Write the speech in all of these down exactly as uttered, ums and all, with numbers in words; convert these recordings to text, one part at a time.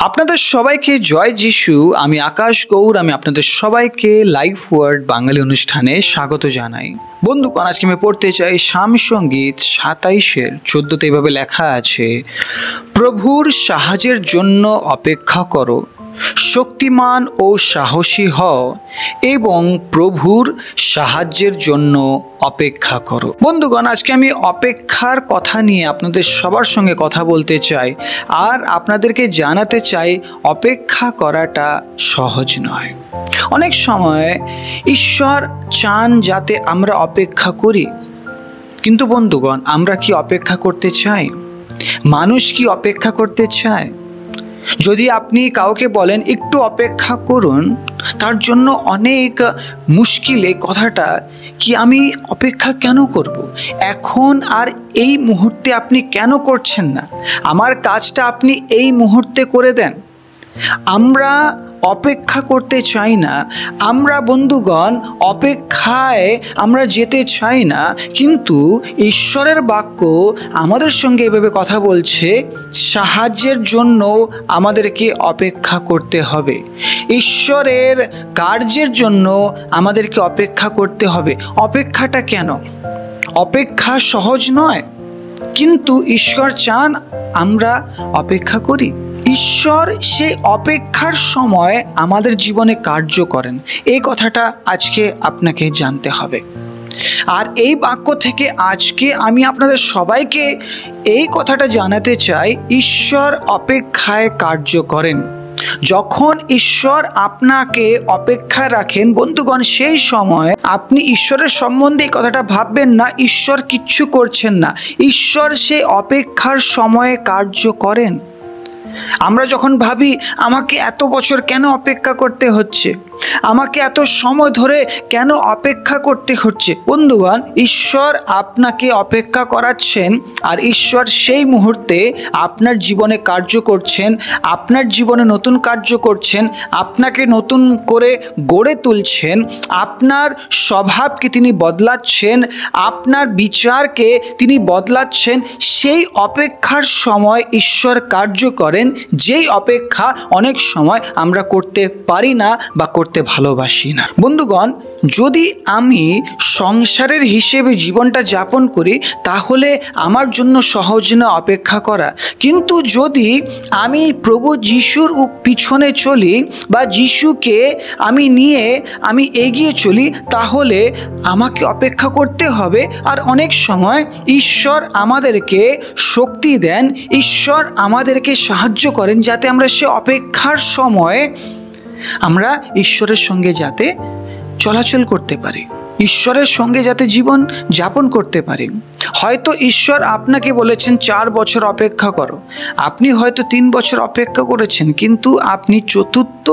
আপনাদের সবাইকে জয় যিশু। আমি আকাশ গৌর। আমি আপনাদের সবাইকে লাইফ ওয়ার্ড বাঙালি অনুষ্ঠানে স্বাগত জানাই। বন্ধুগণ, আজকে আমি পড়তে চাই সাম সঙ্গীত সাতাইশের চোদ্দোতে এভাবে লেখা আছে, প্রভুর সাহায্যের জন্য অপেক্ষা করো, শক্তিমান ও সাহসী হও এবং প্রভুর সাহায্যের জন্য অপেক্ষা করো। বন্ধুগণ, আজকে আমি অপেক্ষার কথা নিয়ে আপনাদের সবার সঙ্গে কথা বলতে চাই আর আপনাদেরকে জানাতে চাই অপেক্ষা করাটা সহজ নয়। অনেক সময় ঈশ্বর চান যাতে আমরা অপেক্ষা করি, কিন্তু বন্ধুগণ, আমরা কি অপেক্ষা করতে চাই? মানুষ কি অপেক্ষা করতে চায়? যদি আপনি কাউকে বলেন একটু অপেক্ষা করুন, তার জন্য অনেক মুশকিলে কথাটা কি আমি অপেক্ষা কেন করব? এখন আর এই মুহূর্তে আপনি কেন করছেন না? আমার কাজটা আপনি এই মুহূর্তে করে দেন। আমরা অপেক্ষা করতে চাই না। আমরা বন্ধুগণ অপেক্ষায় আমরা যেতে চাই না, কিন্তু ঈশ্বরের বাক্য আমাদের সঙ্গে এভাবে কথা বলছে, সাহায্যের জন্য আমাদেরকে অপেক্ষা করতে হবে। ঈশ্বরের কার্যের জন্য আমাদেরকে অপেক্ষা করতে হবে। অপেক্ষাটা কেন? অপেক্ষা সহজ নয়, কিন্তু ঈশ্বর চান আমরা অপেক্ষা করি। ঈশ্বর সেই অপেক্ষার সময় আমাদের জীবনে কার্য করেন, এই কথাটা আজকে আপনাকে জানতে হবে। আর এই বাক্য থেকে আজকে আমি আপনাদের সবাইকে এই কথাটা জানাতে চাই, ঈশ্বর অপেক্ষায় কার্য করেন। যখন ঈশ্বর আপনাকে অপেক্ষায় রাখেন বন্ধুগণ, সেই সময় আপনি ঈশ্বরের সম্বন্ধে এই কথাটা ভাববেন না ঈশ্বর কিচ্ছু করছেন না। ঈশ্বর সেই অপেক্ষার সময়ে কার্য করেন। আমরা যখন ভাবি আমাকে এত বছর কেন অপেক্ষা করতে হচ্ছে, আমাকে এত সময় ধরে কেন অপেক্ষা করতে হচ্ছে, বন্ধুগণ, ঈশ্বর আপনাকে অপেক্ষা করাচ্ছেন আর ঈশ্বর সেই মুহূর্তে আপনার জীবনে কার্য করছেন, আপনার জীবনে নতুন কার্য করছেন, আপনাকে নতুন করে গড়ে তুলছেন, আপনার স্বভাবকে তিনি বদলাচ্ছেন, আপনার বিচারকে তিনি বদলাচ্ছেন। সেই অপেক্ষার সময় ঈশ্বর কার্য করেন, যেই অপেক্ষা অনেক সময় আমরা করতে পারি না বা করতে ভালোবাসি না। বন্ধুগণ, যদি আমি সংসারের হিসেবে জীবনটা যাপন করি তাহলে আমার জন্য সহজ না অপেক্ষা করা, কিন্তু যদি আমি প্রভু যিশুর পিছনে চলি বা যিশুকে আমি নিয়ে আমি এগিয়ে চলি তাহলে আমাকে অপেক্ষা করতে হবে। আর অনেক সময় ঈশ্বর আমাদেরকে শক্তি দেন, ঈশ্বর আমাদেরকে সাহায্য করেন যাতে আমরা সে অপেক্ষার সময় আমরা ঈশ্বরের সঙ্গে যাতে চলাচল করতে পারি, ঈশ্বরের সঙ্গে যাতে জীবন যাপন করতে পারি। হয়তো ঈশ্বর আপনাকে বলেছেন চার বছর অপেক্ষা করো, আপনি হয়তো তিন বছর অপেক্ষা করেছেন, কিন্তু আপনি চতুর্থ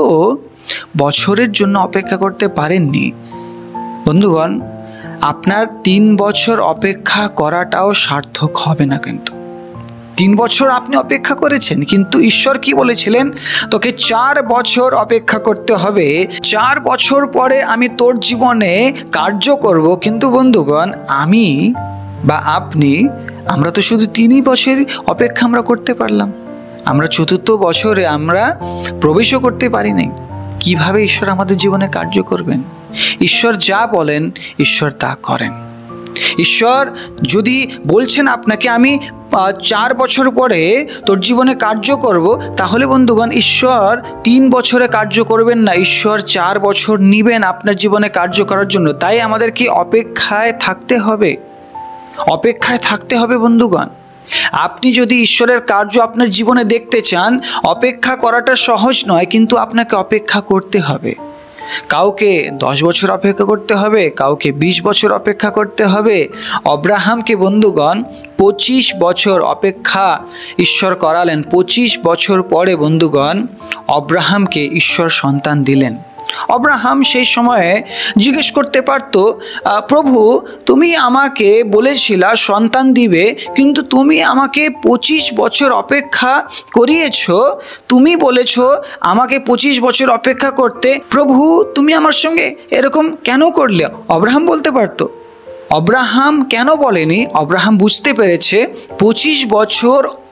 বছরের জন্য অপেক্ষা করতে পারেননি। বন্ধুগণ, আপনার তিন বছর অপেক্ষা করাটাও সার্থক হবে না। কিন্তু তিন বছর আপনি অপেক্ষা করেছেন, কিন্তু ঈশ্বর কি বলেছিলেন? তোকে চার বছর অপেক্ষা করতে হবে, চার বছর পরে আমি তোর জীবনে কার্য করব। কিন্তু বন্ধুগণ, আমি বা আপনি আমরা তো শুধু তিনই বছর অপেক্ষা আমরা করতে পারলাম, আমরা চতুর্থ বছরে আমরা প্রবেশও করতে পারি নাই। কিভাবে ঈশ্বর আমাদের জীবনে কার্য করবেন? ঈশ্বর যা বলেন ঈশ্বর তা করেন। ঈশ্বর যদি বলছেন আপনাকে আমি চার বছর পরে তোর জীবনে কার্য করব, তাহলে বন্ধুগণ ঈশ্বর তিন বছরে কার্য করবেন না, ঈশ্বর চার বছর নিবেন আপনার জীবনে কার্য করার জন্য। তাই আমাদেরকে অপেক্ষায় থাকতে হবে, অপেক্ষায় থাকতে হবে। বন্ধুগণ, আপনি যদি ঈশ্বরের কার্য আপনার জীবনে দেখতে চান, অপেক্ষা করাটা সহজ নয়, কিন্তু আপনাকে অপেক্ষা করতে হবে। কাউকে দশ বছর অপেক্ষা করতে হবে, কাউকে বিশ বছর অপেক্ষা করতে হবে। অব্রাহামকে বন্ধুগণ পঁচিশ বছর অপেক্ষা ঈশ্বর করালেন। পঁচিশ বছর পরে বন্ধুগণ অব্রাহামকে ঈশ্বর সন্তান দিলেন। অব্রাহাম সেই সময়ে জিজ্ঞেস করতে পারত, প্রভু তুমি আমাকে বলেছিলা সন্তান দিবে, কিন্তু তুমি আমাকে পঁচিশ বছর অপেক্ষা করিয়েছ, তুমি বলেছ আমাকে পঁচিশ বছর অপেক্ষা করতে, প্রভু তুমি আমার সঙ্গে এরকম কেন করলে? অব্রাহাম বলতে পারতো। অব্রাহাম কেন বলেনি? অব্রাহাম বুঝতে পেরেছে পঁচিশ বছর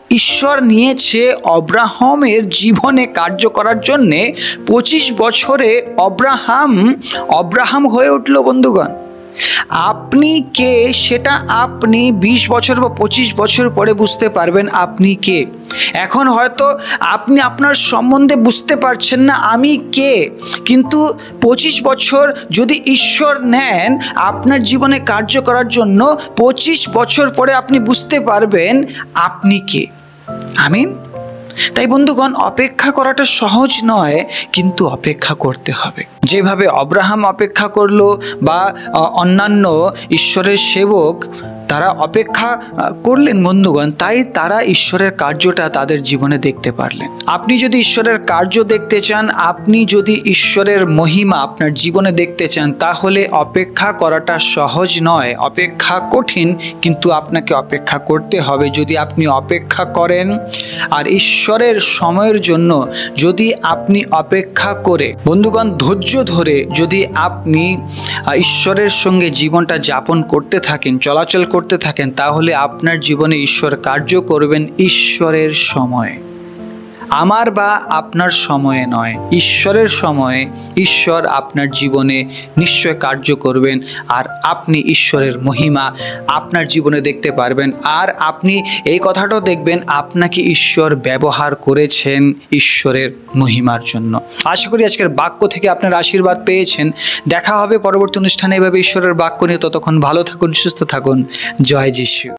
ঈশ্বর নিয়েছে অব্রাহামের জীবনে কার্য করার জন্যে। পঁচিশ বছরে অব্রাহাম অব্রাহাম হয়ে উঠল বন্ধুগণ। আপনি কে সেটা আপনি বিশ বছর বা পঁচিশ বছর পরে বুঝতে পারবেন আপনি কে। এখন হয়তো আপনি আপনার সম্বন্ধে বুঝতে পারছেন না আমি কে, কিন্তু পঁচিশ বছর যদি ঈশ্বর নেন আপনার জীবনে কার্য করার জন্য, পঁচিশ বছর পরে আপনি বুঝতে পারবেন আপনি কে। আমিন। তাই বন্ধুগণ, অপেক্ষা করাটা সহজ নয়, কিন্তু অপেক্ষা করতে হবে। যেভাবে অব্রাহাম অপেক্ষা করলো বা অন্যান্য ঈশ্বরের সেবক তারা অপেক্ষা করলেন বন্ধুগণ, তাই তারা ঈশ্বরের কার্যটা তাদের জীবনে দেখতে পারলেন। আপনি যদি ঈশ্বরের কার্য দেখতে চান, আপনি যদি ঈশ্বরের মহিমা আপনার জীবনে দেখতে চান, তাহলে অপেক্ষা করাটা সহজ নয়, অপেক্ষা কঠিন, কিন্তু আপনাকে অপেক্ষা করতে হবে। যদি আপনি অপেক্ষা করেন আর ঈশ্বরের সময়ের জন্য যদি আপনি অপেক্ষা করে বন্ধুগণ ধৈর্য ধরে যদি আপনি ঈশ্বরের সঙ্গে জীবনটা যাপন করতে থাকেন, চলাচল করতে থাকেন, তাহলে আপনার জীবনে ঈশ্বর কার্য করবেন ঈশ্বরের সময়ে, আমার বা আপনার সময়ে নয়, ঈশ্বরের সময়ে ঈশ্বর আপনার জীবনে নিশ্চয় কার্য করবেন। আর আপনি ঈশ্বরের মহিমা আপনার জীবনে দেখতে পারবেন। আর আপনি এই কথাটাও দেখবেন আপনাকে ঈশ্বর ব্যবহার করেছেন ঈশ্বরের মহিমার জন্য। আশা করি আজকের বাক্য থেকে আপনার আশীর্বাদ পেয়েছেন। দেখা হবে পরবর্তী অনুষ্ঠানে এভাবে ঈশ্বরের বাক্য নিয়ে। ততক্ষণ ভালো থাকুন, সুস্থ থাকুন। জয় যিশু।